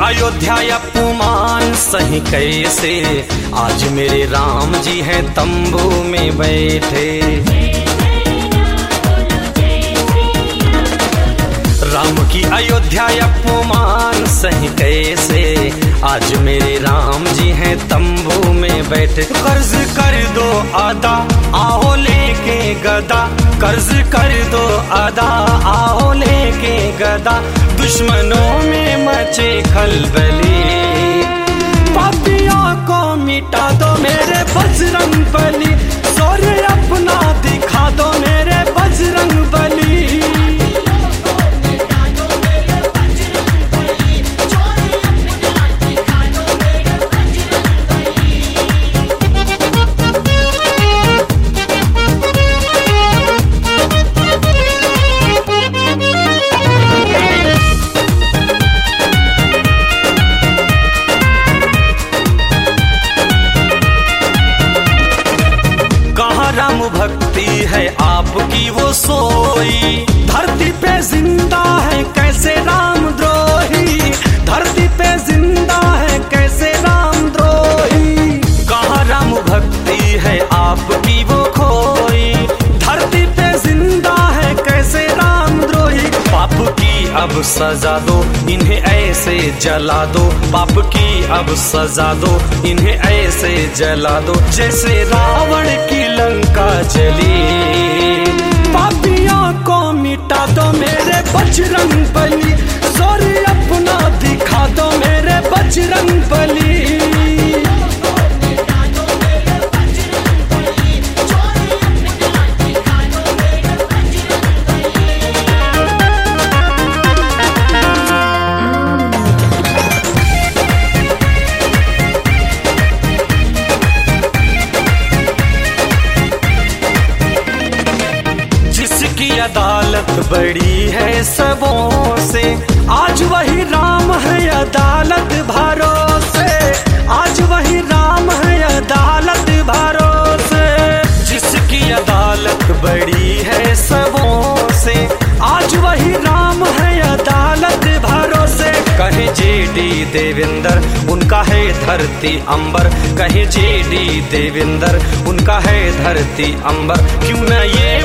अयोध्या अपमान सही कैसे, आज मेरे राम जी हैं तंबू में बैठे। राम की अयोध्या अपमान सही कैसे, आज मेरे राम जी हैं तंबू में बैठे। कर्ज कर दो अदा आओ लेके गदा, कर्ज कर दो अदा आओ लेके गदा, दुश्मनों में मचे खलबली। पापियों को मिटा दो मेरे बजरंग बली, शौर्य अपना दिखा दो मेरे बजरंग बली। राम भक्ति है आपकी वो सोई, धरती पे जिंदा है कैसे राम द्रोही, धरती पे जिंदा है कैसे राम द्रोही। कहाँ राम भक्ति है आपकी वो खोई, धरती पे जिंदा है कैसे राम द्रोही। पाप की अब सजा दो इन्हें ऐसे जला दो, पाप की अब सजा दो इन्हें ऐसे जला दो, जैसे रावण की लंका जली। पापियों को मिटा दो मेरे बजरंग बली, शौर्य अपना दिखा दो मेरे बजरंग बली। अदालत बड़ी है सबों से, आज वही राम है अदालत भरोसे, आज वही राम है अदालत भरोसे। जिसकी अदालत बड़ी है सबों से, आज वही राम है अदालत भरोसे। कहे जेडी देवेंद्र उनका है धरती अंबर, कहे जेडी देवेंद्र उनका है धरती अंबर, क्यों न ये